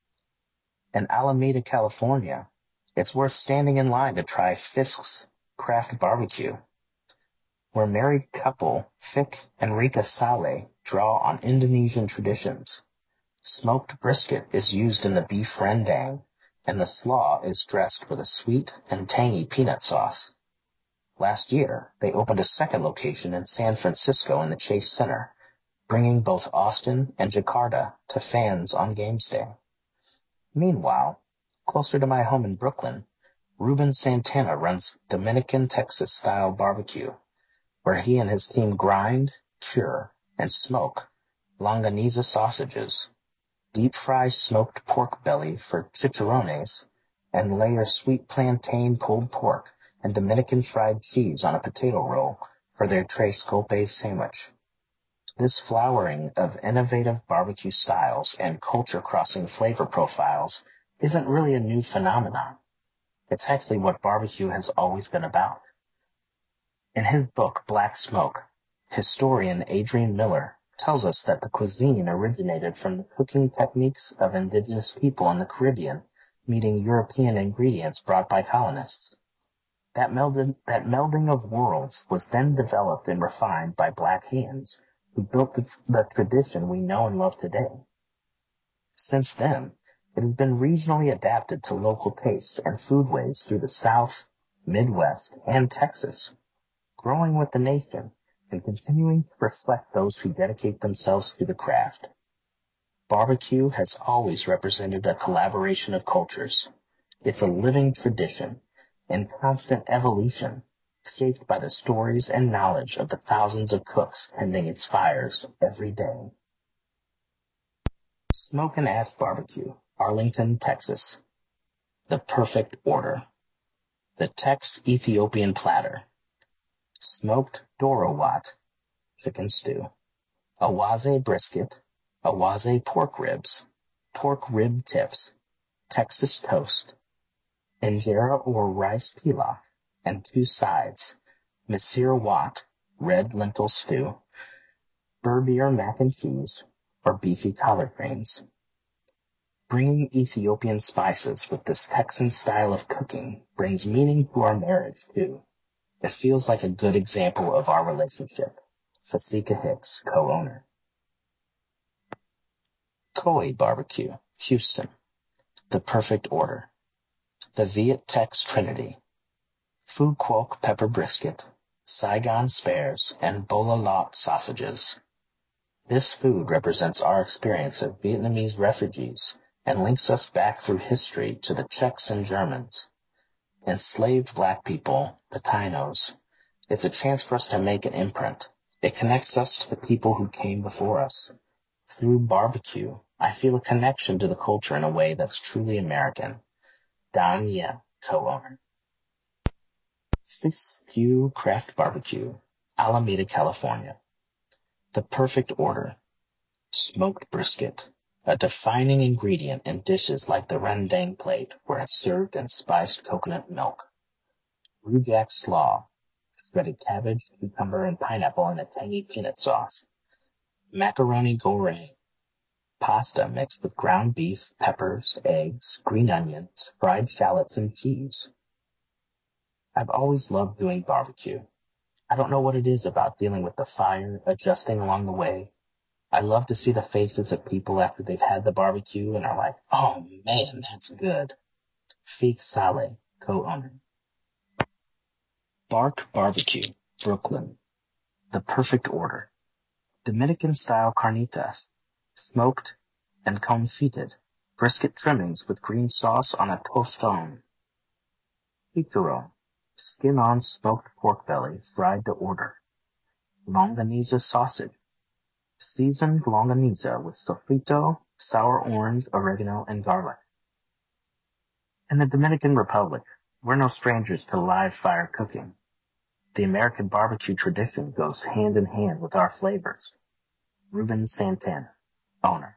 In Alameda, California, it's worth standing in line to try Fisk's Craft Barbecue. where married couple Fik and Rika Saleh draw on Indonesian traditions. Smoked brisket is used in the beef rendang, and the slaw is dressed with a sweet and tangy peanut sauce. Last year, they opened a second location in San Francisco in the Chase Center, bringing both Austin and Jakarta to fans on games day. Meanwhile, closer to my home in Brooklyn, Ruben Santana runs Dominican Texas-style barbecue, where he and his team grind, cure, and smoke longaniza sausages, deep-fry smoked pork belly for chicharrones, and layer sweet plantain pulled pork and Dominican fried cheese on a potato roll for their Tres Golpes sandwich. This flowering of innovative barbecue styles and culture-crossing flavor profiles isn't really a new phenomenon. It's actually what barbecue has always been about. In his book, Black Smoke, historian Adrian Miller tells us that the cuisine originated from the cooking techniques of indigenous people in the Caribbean, meeting European ingredients brought by colonists. That melded, that melding of worlds was then developed and refined by black hands, who built the, the tradition we know and love today. Since then, it has been regionally adapted to local tastes and foodways through the South, Midwest, and Texas, growing with the nation and continuing to reflect those who dedicate themselves to the craft. Barbecue has always represented a collaboration of cultures. It's a living tradition in constant evolution, shaped by the stories and knowledge of the thousands of cooks tending its fires every day. Smoke and Ash Barbecue, Arlington, Texas. The perfect order. The Tex Ethiopian platter. Smoked dorowat, chicken stew. Awaze brisket, awaze pork ribs, pork rib tips, Texas toast, injera or rice pilaf, and two sides, misir wat, red lentil stew, berbier mac and cheese, or beefy collard greens. Bringing Ethiopian spices with this Texan style of cooking brings meaning to our marriage, too. It feels like a good example of our relationship. Fasika Hicks, co-owner. Koi Barbecue, Houston. The perfect order. The Viet Tex Trinity. Phu Quoc pepper brisket, Saigon spares, and Bola Lot sausages. This food represents our experience of Vietnamese refugees and links us back through history to the Czechs and Germans. Enslaved black people, the Tainos. It's a chance for us to make an imprint. It connects us to the people who came before us. Through barbecue, I feel a connection to the culture in a way that's truly American. Dan Ye, co-owner. Fish Stew Craft Barbecue, Alameda, California. The perfect order. Smoked brisket, a defining ingredient in dishes like the rendang plate, where it's served in spiced coconut milk. Rujak slaw, shredded cabbage, cucumber, and pineapple in a tangy peanut sauce. Macaroni goreng, pasta mixed with ground beef, peppers, eggs, green onions, fried shallots, and cheese. I've always loved doing barbecue. I don't know what it is about dealing with the fire, adjusting along the way. I love to see the faces of people after they've had the barbecue and are like, oh man, that's good. Fik Saleh, co-owner. Bark Barbecue, Brooklyn. The perfect order. Dominican-style carnitas, smoked and confited, brisket trimmings with green sauce on a tostón. Picaro, skin-on smoked pork belly fried to order. Longaniza sausage, seasoned longaniza with sofrito, sour orange, oregano, and garlic. In the Dominican Republic, we're no strangers to live fire cooking. The American barbecue tradition goes hand in hand with our flavors. Ruben Santana, owner.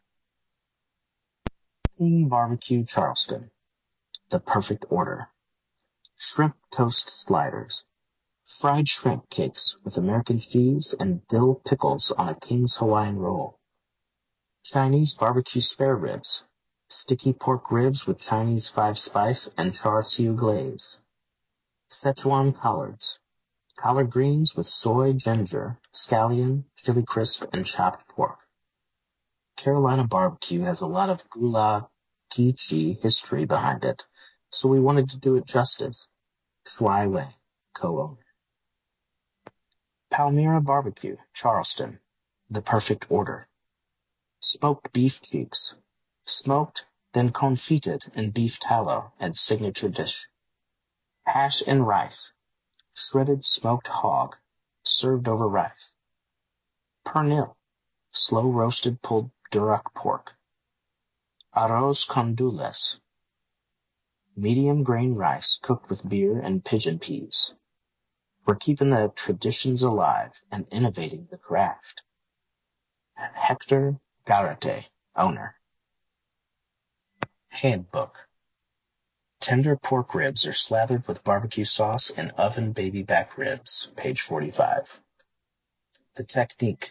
King Barbecue Charleston. The perfect order. Shrimp toast sliders. Fried shrimp cakes with American cheese and dill pickles on a King's Hawaiian roll. Chinese barbecue spare ribs. Sticky pork ribs with Chinese five spice and char siu glaze. Szechuan collards. Collard greens with soy, ginger, scallion, chili crisp, and chopped pork. Carolina barbecue has a lot of goulash quiche history behind it, so we wanted to do it justice. Sly Way, co-owner. Palmyra Barbecue, Charleston, the perfect order. Smoked beef cheeks, smoked, then confited in beef tallow and signature dish. Hash and rice, shredded smoked hog, served over rice. Pernil, slow roasted pulled Duroc pork. Arroz con dulces, medium grain rice cooked with beer and pigeon peas. We're keeping the traditions alive and innovating the craft. Hector Garate, owner. Handbook. Tender pork ribs are slathered with barbecue sauce and oven baby back ribs, page forty-five. The technique.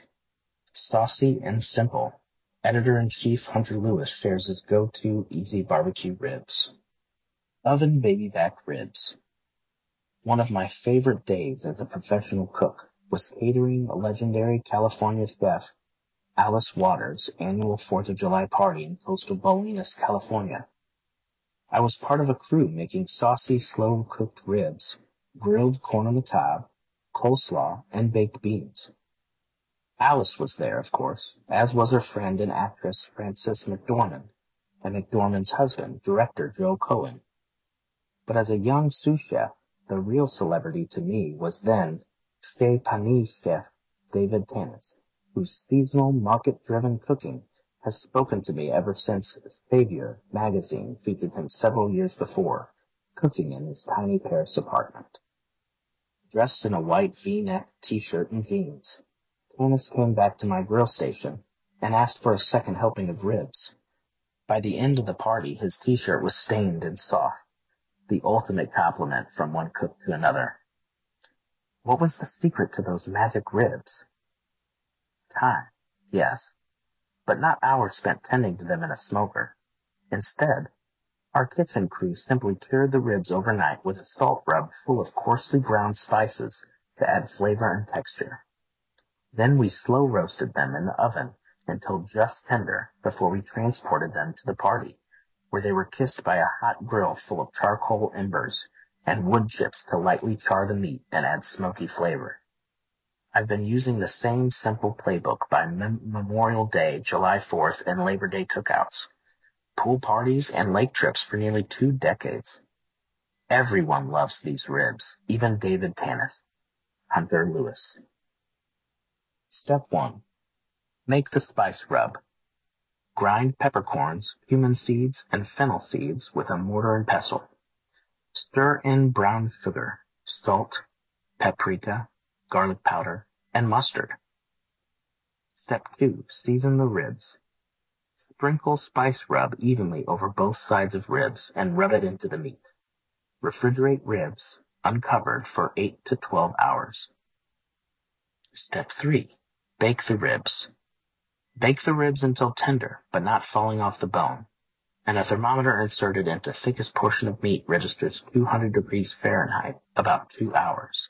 Saucy and simple. Editor-in-Chief Hunter Lewis shares his go-to easy barbecue ribs. Oven baby back ribs. One of my favorite days as a professional cook was catering a legendary California chef Alice Waters' annual fourth of July party in coastal Bolinas, California. I was part of a crew making saucy, slow-cooked ribs, grilled corn on the cob, coleslaw, and baked beans. Alice was there, of course, as was her friend and actress Frances McDormand, and McDormand's husband, director Joe Cohen. But as a young sous chef, the real celebrity to me was then Stay Panis chef David Tanis, whose seasonal, market-driven cooking has spoken to me ever since Savior magazine featured him several years before, cooking in his tiny Paris apartment. Dressed in a white V-neck t-shirt and jeans, Tanis came back to my grill station and asked for a second helping of ribs. By the end of the party, his t-shirt was stained and soft, the ultimate compliment from one cook to another. What was the secret to those magic ribs? Time, yes, but not hours spent tending to them in a smoker. Instead, our kitchen crew simply cured the ribs overnight with a salt rub full of coarsely ground spices to add flavor and texture. Then we slow roasted them in the oven until just tender before we transported them to the party, where they were kissed by a hot grill full of charcoal embers and wood chips to lightly char the meat and add smoky flavor. I've been using the same simple playbook by Mem- Memorial Day, July fourth, and Labor Day cookouts, pool parties, and lake trips for nearly two decades. Everyone loves these ribs, even David Tanis. Hunter Lewis. Step one. Make the spice rub. Grind peppercorns, cumin seeds, and fennel seeds with a mortar and pestle. Stir in brown sugar, salt, paprika, garlic powder, and mustard. Step two. Season the ribs. Sprinkle spice rub evenly over both sides of ribs and rub it into the meat. Refrigerate ribs, uncovered, for eight to twelve hours. Step three. Bake the ribs. Bake the ribs until tender, but not falling off the bone, and a thermometer inserted into thickest portion of meat registers two hundred degrees Fahrenheit, about two hours.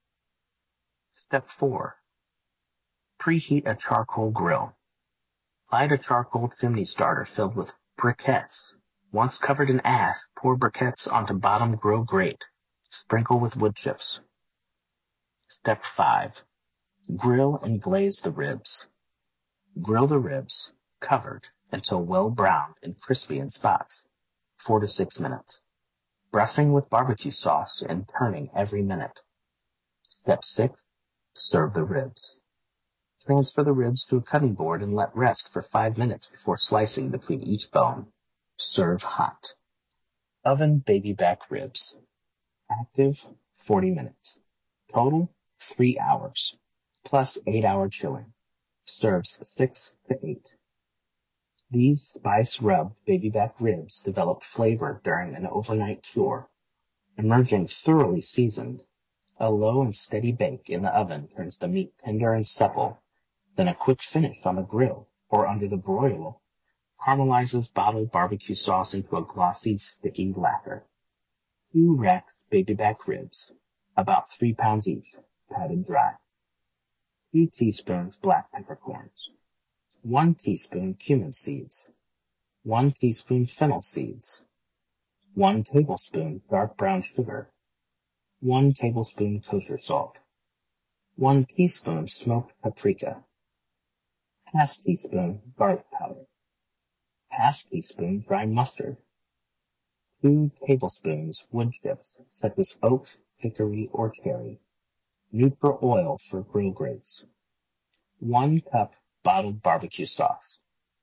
Step four. Preheat a charcoal grill. Light a charcoal chimney starter filled with briquettes. Once covered in ash, pour briquettes onto bottom grill grate. Sprinkle with wood chips. Step five. Grill and glaze the ribs. Grill the ribs, covered, until well browned and crispy in spots, four to six minutes. Brushing with barbecue sauce and turning every minute. Step six. Serve the ribs. Transfer the ribs to a cutting board and let rest for five minutes before slicing between each bone. Serve hot. Oven baby back ribs. Active, forty minutes. Total, three hours. Plus eight hour chilling. Serves six to eight. These spice rubbed baby back ribs develop flavor during an overnight cure, emerging thoroughly seasoned. A low and steady bake in the oven turns the meat tender and supple. Then a quick finish on the grill or under the broiler caramelizes bottled barbecue sauce into a glossy, sticky lacquer. Two racks baby back ribs, about three pounds each, patted dry. Two teaspoons black peppercorns. One teaspoon cumin seeds. One teaspoon fennel seeds. One tablespoon dark brown sugar. One tablespoon kosher salt. One teaspoon smoked paprika. Half teaspoon garlic powder. Half teaspoon dry mustard. Two tablespoons wood chips such as oak, hickory, or cherry. Neutral oil for grill grates. One cup bottled barbecue sauce.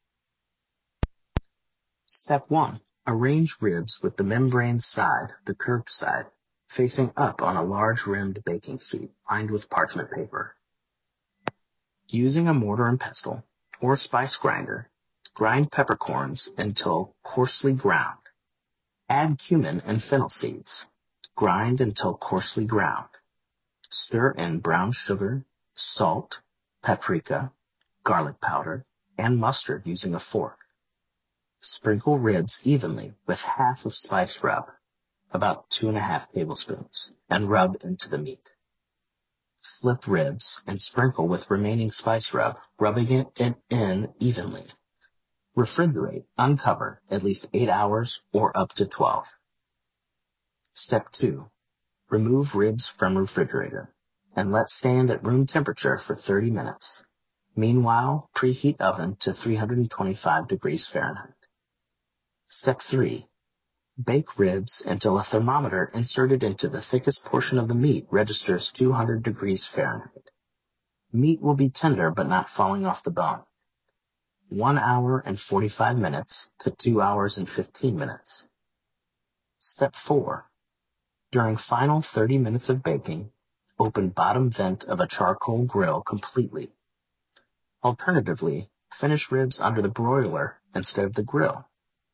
Step one. Arrange ribs with the membrane side, the curved side, facing up on a large rimmed baking sheet lined with parchment paper. Using a mortar and pestle or spice grinder, grind peppercorns until coarsely ground. Add cumin and fennel seeds. Grind until coarsely ground. Stir in brown sugar, salt, paprika, garlic powder, and mustard using a fork. Sprinkle ribs evenly with half of spice rub, about two and a half tablespoons, and rub into the meat. Flip ribs and sprinkle with remaining spice rub, rubbing it in evenly. Refrigerate, uncover, at least eight hours or up to twelve. Step two. Remove ribs from refrigerator and let stand at room temperature for thirty minutes. Meanwhile, preheat oven to three hundred twenty-five degrees Fahrenheit. Step three. Bake ribs until a thermometer inserted into the thickest portion of the meat registers two hundred degrees Fahrenheit. Meat will be tender but not falling off the bone. one hour and forty-five minutes to two hours and fifteen minutes. Step four. During final thirty minutes of baking, open bottom vent of a charcoal grill completely. Alternatively, finish ribs under the broiler instead of the grill.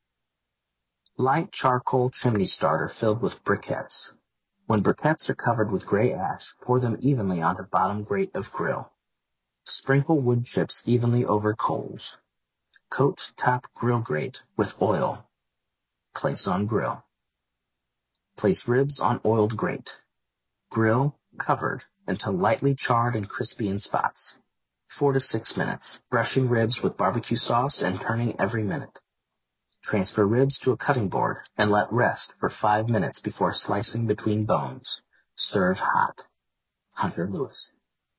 Light charcoal chimney starter filled with briquettes. When briquettes are covered with gray ash, pour them evenly onto bottom grate of grill. Sprinkle wood chips evenly over coals. Coat top grill grate with oil. Place on grill. Place ribs on oiled grate. Grill covered until lightly charred and crispy in spots. Four to six minutes, brushing ribs with barbecue sauce and turning every minute. Transfer ribs to a cutting board and let rest for five minutes before slicing between bones. Serve hot. Hunter Lewis.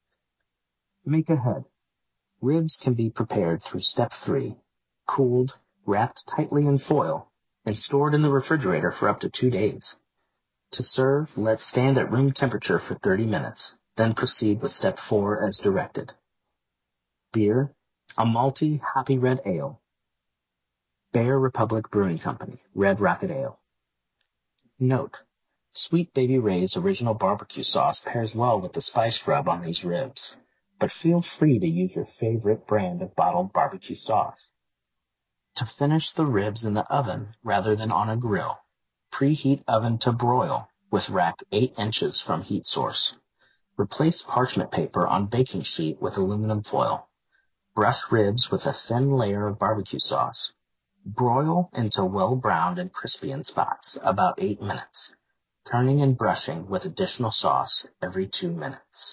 Make ahead. Ribs can be prepared through step three, cooled, wrapped tightly in foil, and stored in the refrigerator for up to two days. To serve, let stand at room temperature for thirty minutes, then proceed with step four as directed. Beer, a malty, hoppy red ale. Bear Republic Brewing Company, Red Rocket Ale. Note, Sweet Baby Ray's original barbecue sauce pairs well with the spice rub on these ribs, but feel free to use your favorite brand of bottled barbecue sauce. To finish the ribs in the oven rather than on a grill, preheat oven to broil with rack eight inches from heat source. Replace parchment paper on baking sheet with aluminum foil. Brush ribs with a thin layer of barbecue sauce. Broil until well browned and crispy in spots, about eight minutes, turning and brushing with additional sauce every two minutes.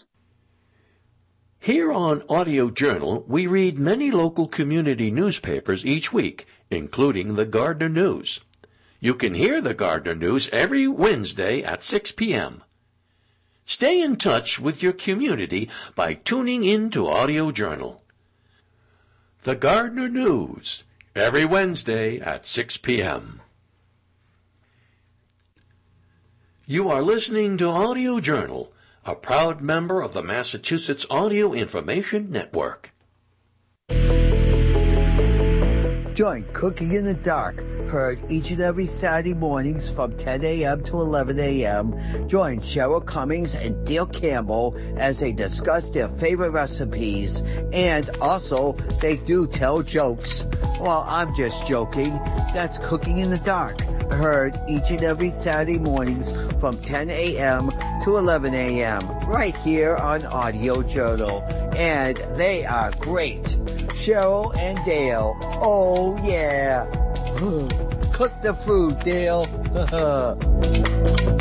Here on Audio Journal, we read many local community newspapers each week, including the Gardner News. You can hear the Gardner News every Wednesday at six p.m. Stay in touch with your community by tuning in to Audio Journal. The Gardner News, every Wednesday at six p.m. You are listening to Audio Journal, a proud member of the Massachusetts Audio Information Network. Join Cooking in the Dark, heard each and every Saturday mornings from ten a.m. to eleven a.m. Join Cheryl Cummings and Dale Campbell as they discuss their favorite recipes, and also they do tell jokes. Well, I'm just joking. That's Cooking in the Dark, heard each and every Saturday mornings from ten a.m. to eleven a.m. right here on Audio Journal, and they are great. Cheryl and Dale, oh yeah. Cook the food, Dale.